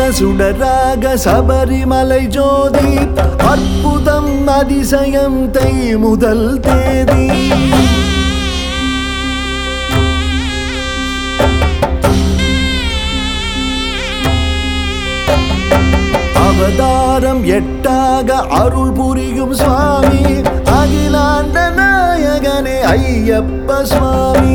சுடராக சபரிமலை ஜோதி அற்புதம் அதிசயம் தை முதல் தேதி அவதாரம் எட்டாக அருள் புரியும் சுவாமி அகிலாண்ட நாயகனே ஐயப்ப சுவாமி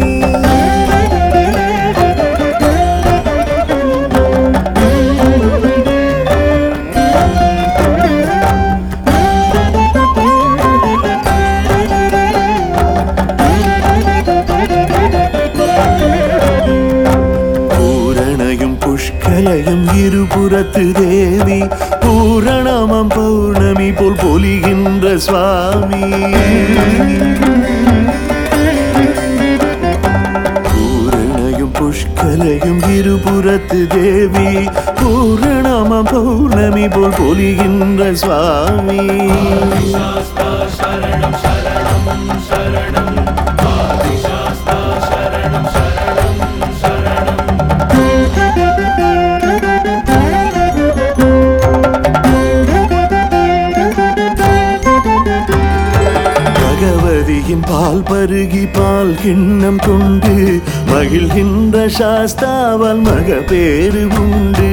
புஷ்கலையும் இருபுறத்து தேவி பூரணமம் பௌர்ணமி போல் பொலிகின்ற சுவாமி பூரணையும் புஷ்கலையும் இருபுறத்து தேவி பூரணமம் பௌர்ணமி போல் பொலிகின்ற சுவாமி பால் பருகி பால் கிண்ணம் கொண்டு மகிழ்கின்ற சாஸ்தாவால் மக பேரு உண்டு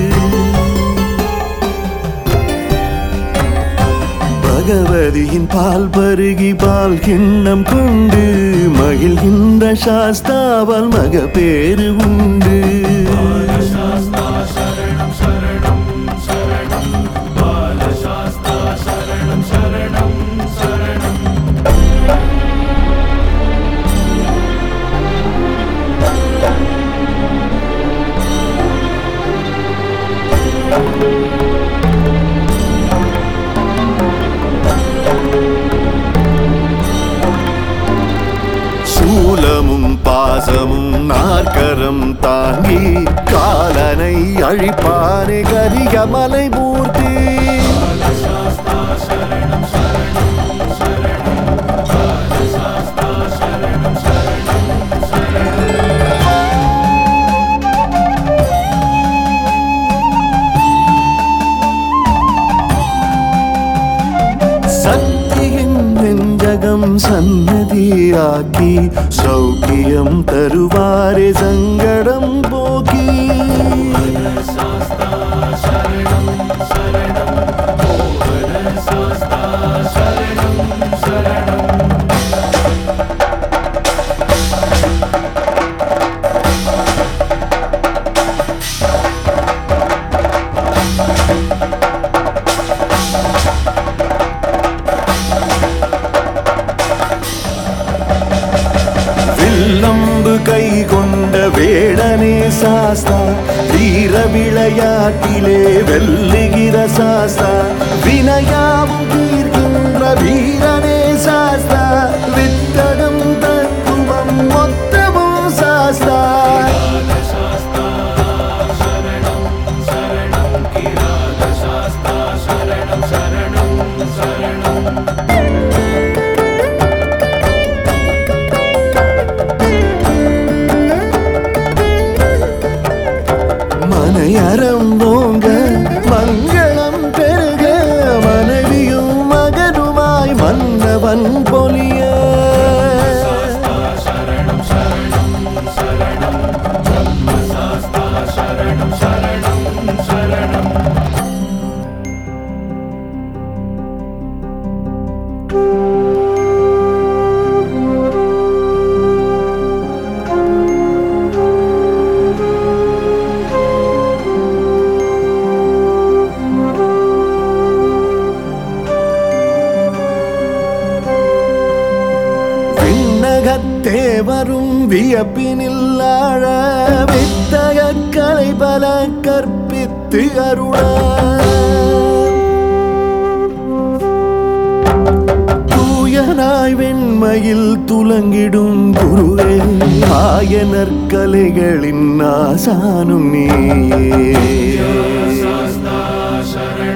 பகவதியின் பால் பருகி பால் கிண்ணம் கொண்டு மகிழ்கின்ற சாஸ்தாவால் மக பேரு உண்டு சூலமும் பாசமும் நாற்கரம் தாங்கி காலனை அழிப்பானே கரிகமலை மூர்த்தி சன்னதியாக்கி சௌக்கியம் தருவாரே சங்கடம் போக்கி நம்பு கை கொண்ட வேடனே சாஸ்தா வீர விளையாட்டிலே வெல்லுகிற சாஸ்தா வினையாவும் தீர்க்கின்ற வீரனே சாஸ்தா வித்தகம் தத்துவம் மொத்தமும் சாஸ்தா மனையறம் ஓங்க மங்களம் பெருக மனைவியும் மகனுமாய் மன்னவன் பொலிய தேவரும் வியப்பினில் ஆழ வித்தக கலை பல கற்பித்து அருள தூயனாய் வெண்மையில் துலங்கிடும் குருவே ஆயனர் கலைகளின் ஆசானும் நீயே.